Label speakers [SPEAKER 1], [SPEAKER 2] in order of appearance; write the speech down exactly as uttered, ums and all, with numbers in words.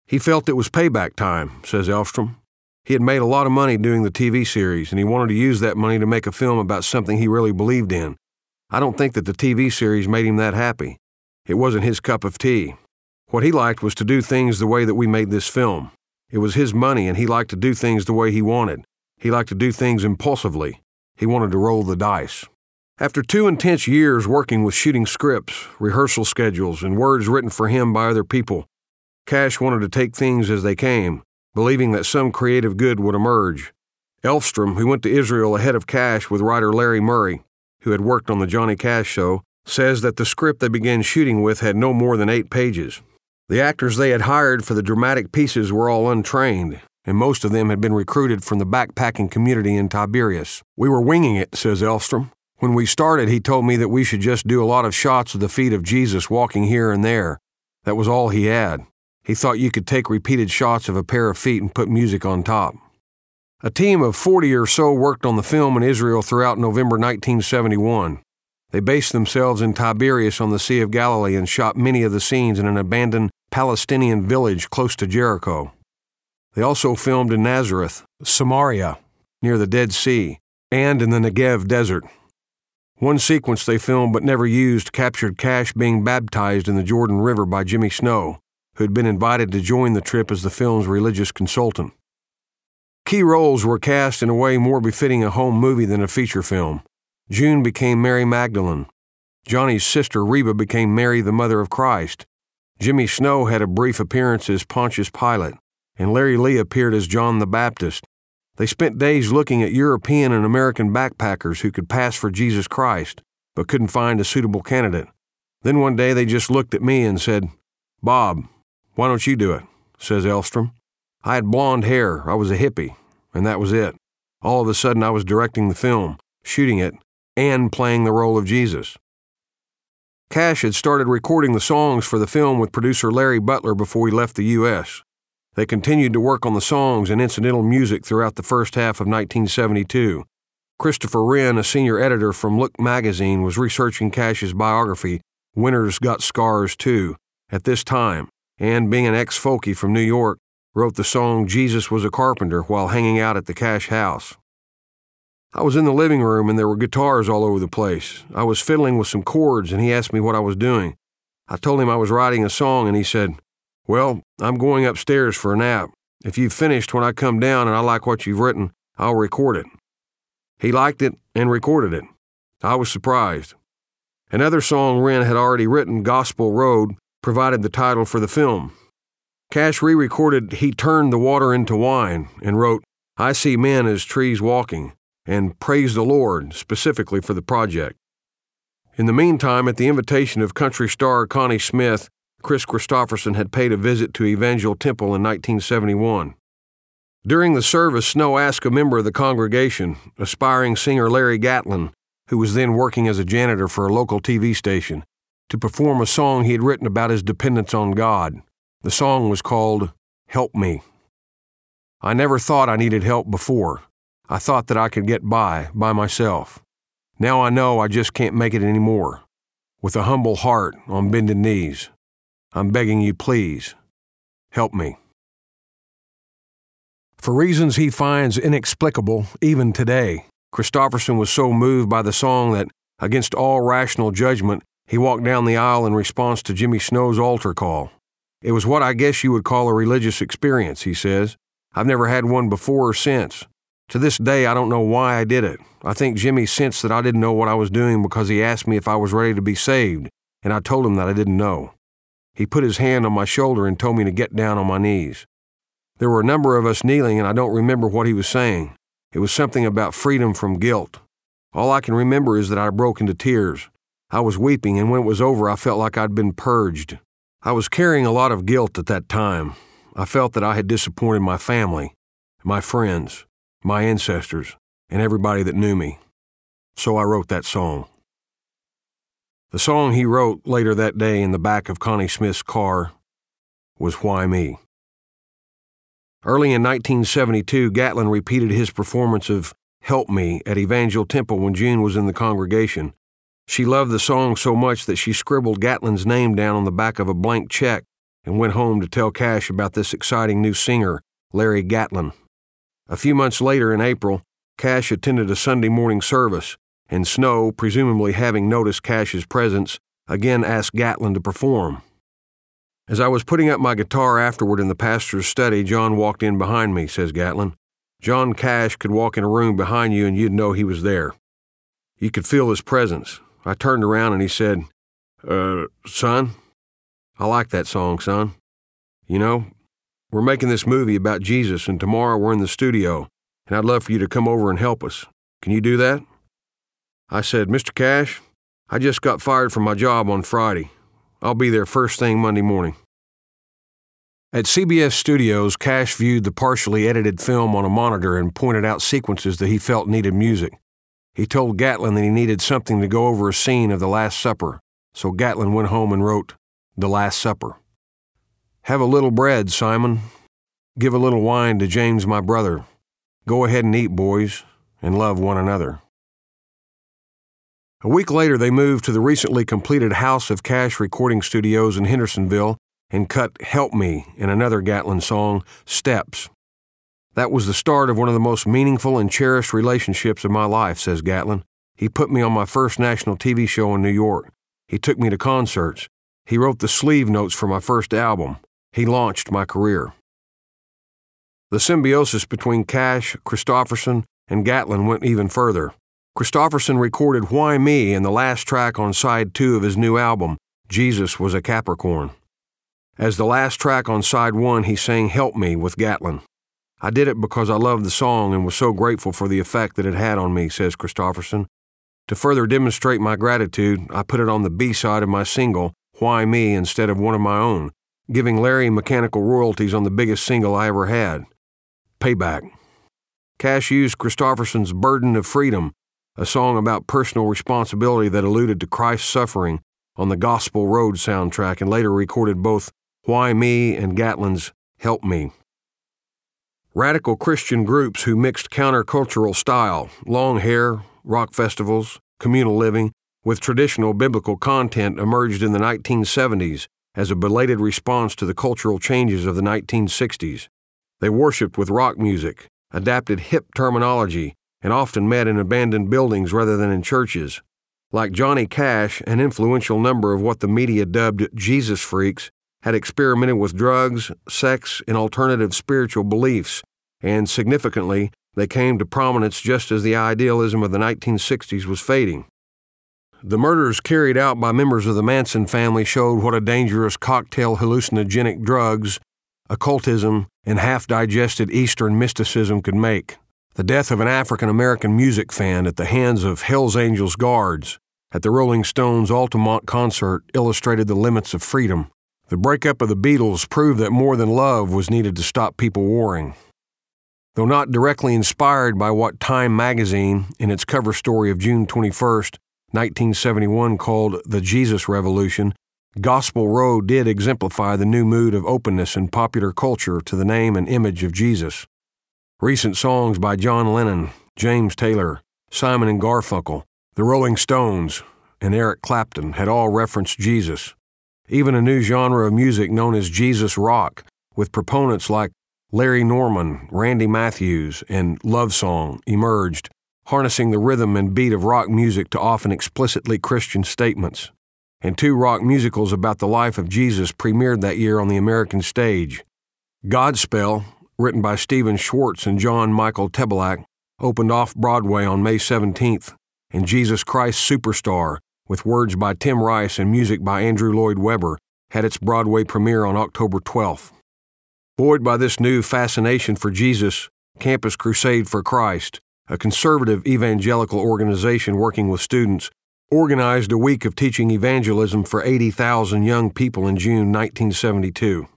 [SPEAKER 1] He felt it was payback time, says Elfstrom. He had made a lot of money doing the T V series, and he wanted to use that money to make a film about something he really believed in. I don't think that the T V series made him that happy. It wasn't his cup of tea. What he liked was to do things the way that we made this film. It was his money, and he liked to do things the way he wanted. He liked to do things impulsively. He wanted to roll the dice. After two intense years working with shooting scripts, rehearsal schedules, and words written for him by other people, Cash wanted to take things as they came, believing that some creative good would emerge. Elfstrom, who went to Israel ahead of Cash with writer Larry Murray, who had worked on the Johnny Cash Show, says that the script they began shooting with had no more than eight pages. The actors they had hired for the dramatic pieces were all untrained, and most of them had been recruited from the backpacking community in Tiberias. We were winging it, says Elfstrom. When we started, he told me that we should just do a lot of shots of the feet of Jesus walking here and there. That was all he had. He thought you could take repeated shots of a pair of feet and put music on top. A team of forty or so worked on the film in Israel throughout November nineteen seventy-one. They based themselves in Tiberias on the Sea of Galilee and shot many of the scenes in an abandoned Palestinian village close to Jericho. They also filmed in Nazareth, Samaria, near the Dead Sea, and in the Negev desert. One sequence they filmed but never used captured Cash being baptized in the Jordan River by Jimmy Snow, who had been invited to join the trip as the film's religious consultant. Key roles were cast in a way more befitting a home movie than a feature film. June became Mary Magdalene. Johnny's sister Reba became Mary, the mother of Christ. Jimmy Snow had a brief appearance as Pontius Pilate, and Larry Lee appeared as John the Baptist. They spent days looking at European and American backpackers who could pass for Jesus Christ, but couldn't find a suitable candidate. Then one day they just looked at me and said, "Bob, why don't you do it?" says Elfstrom. I had blonde hair, I was a hippie, and that was it. All of a sudden I was directing the film, shooting it, and playing the role of Jesus. Cash had started recording the songs for the film with producer Larry Butler before he left the U S They continued to work on the songs and incidental music throughout the first half of nineteen seventy-two. Christopher Wren, a senior editor from Look magazine, was researching Cash's biography, Winners Got Scars Too, at this time, and being an ex-folkie from New York, wrote the song Jesus Was a Carpenter while hanging out at the Cash house. I was in the living room and there were guitars all over the place. I was fiddling with some chords and he asked me what I was doing. I told him I was writing a song and he said, "Well, I'm going upstairs for a nap. If you've finished when I come down and I like what you've written, I'll record it." He liked it and recorded it. I was surprised. Another song Wren had already written, Gospel Road, provided the title for the film. Cash re-recorded He Turned the Water into Wine and wrote, I See Men as Trees Walking, and Praise the Lord, specifically for the project. In the meantime, at the invitation of country star Connie Smith, Chris Christopherson had paid a visit to Evangel Temple in nineteen seventy-one. During the service, Snow asked a member of the congregation, aspiring singer Larry Gatlin, who was then working as a janitor for a local T V station, to perform a song he had written about his dependence on God. The song was called Help Me. I never thought I needed help before. I thought that I could get by, by myself. Now I know I just can't make it anymore. With a humble heart on bended knees, I'm begging you, please, help me. For reasons he finds inexplicable even today, Christopherson was so moved by the song that, against all rational judgment, he walked down the aisle in response to Jimmy Snow's altar call. It was what I guess you would call a religious experience, he says. I've never had one before or since. To this day, I don't know why I did it. I think Jimmy sensed that I didn't know what I was doing because he asked me if I was ready to be saved, and I told him that I didn't know. He put his hand on my shoulder and told me to get down on my knees. There were a number of us kneeling, and I don't remember what he was saying. It was something about freedom from guilt. All I can remember is that I broke into tears. I was weeping, and when it was over, I felt like I'd been purged. I was carrying a lot of guilt at that time. I felt that I had disappointed my family, my friends, my ancestors, and everybody that knew me. So I wrote that song. The song he wrote later that day in the back of Connie Smith's car was Why Me? Early in nineteen seventy-two, Gatlin repeated his performance of Help Me at Evangel Temple when June was in the congregation. She loved the song so much that she scribbled Gatlin's name down on the back of a blank check and went home to tell Cash about this exciting new singer, Larry Gatlin. A few months later in April, Cash attended a Sunday morning service, and Snow, presumably having noticed Cash's presence, again asked Gatlin to perform. As I was putting up my guitar afterward in the pastor's study, John walked in behind me, says Gatlin. John Cash could walk in a room behind you and you'd know he was there. You could feel his presence. I turned around and he said, Uh, son, I like that song, son. You know, we're making this movie about Jesus, and tomorrow we're in the studio, and I'd love for you to come over and help us. Can you do that? I said, Mister Cash, I just got fired from my job on Friday. I'll be there first thing Monday morning. At C B S Studios, Cash viewed the partially edited film on a monitor and pointed out sequences that he felt needed music. He told Gatlin that he needed something to go over a scene of The Last Supper, so Gatlin went home and wrote The Last Supper. Have a little bread, Simon. Give a little wine to James, my brother. Go ahead and eat, boys, and love one another. A week later, they moved to the recently completed House of Cash recording studios in Hendersonville and cut Help Me in another Gatlin song, Steps. That was the start of one of the most meaningful and cherished relationships of my life, says Gatlin. He put me on my first national T V show in New York. He took me to concerts. He wrote the sleeve notes for my first album. He launched my career. The symbiosis between Cash, Kristofferson, and Gatlin went even further. Kristofferson recorded Why Me in the last track on side two of his new album, Jesus Was a Capricorn. As the last track on side one, he sang Help Me with Gatlin. I did it because I loved the song and was so grateful for the effect that it had on me, says Kristofferson. To further demonstrate my gratitude, I put it on the B-side of my single, Why Me, instead of one of my own, giving Larry mechanical royalties on the biggest single I ever had. Payback. Cash used Kristofferson's Burden of Freedom, a song about personal responsibility that alluded to Christ's suffering, on the Gospel Road soundtrack, and later recorded both Why Me and Gatlin's Help Me. Radical Christian groups who mixed countercultural style, long hair, rock festivals, communal living, with traditional biblical content emerged in the nineteen seventies as a belated response to the cultural changes of the nineteen sixties. They worshiped with rock music, adapted hip terminology, and often met in abandoned buildings rather than in churches. Like Johnny Cash, an influential number of what the media dubbed Jesus freaks had experimented with drugs, sex, and alternative spiritual beliefs, and significantly, they came to prominence just as the idealism of the nineteen sixties was fading. The murders carried out by members of the Manson family showed what a dangerous cocktail hallucinogenic drugs, occultism, and half-digested Eastern mysticism could make. The death of an African-American music fan at the hands of Hell's Angels guards at the Rolling Stones' Altamont concert illustrated the limits of freedom. The breakup of the Beatles proved that more than love was needed to stop people warring. Though not directly inspired by what Time magazine, in its cover story of June twenty-first, nineteen seventy-one, called the Jesus Revolution, Gospel Road did exemplify the new mood of openness in popular culture to the name and image of Jesus. Recent songs by John Lennon, James Taylor, Simon and Garfunkel, the Rolling Stones, and Eric Clapton had all referenced Jesus. Even a new genre of music known as Jesus rock, with proponents like Larry Norman, Randy Matthews, and Love Song emerged, harnessing the rhythm and beat of rock music to often explicitly Christian statements. And two rock musicals about the life of Jesus premiered that year on the American stage. Godspell, written by Stephen Schwartz and John Michael Tebelak, opened off-Broadway on May seventeenth, and Jesus Christ Superstar, with words by Tim Rice and music by Andrew Lloyd Webber, had its Broadway premiere on October twelfth. Buoyed by this new fascination for Jesus, Campus Crusade for Christ, a conservative evangelical organization working with students, organized a week of teaching evangelism for eighty thousand young people in June nineteen seventy-two.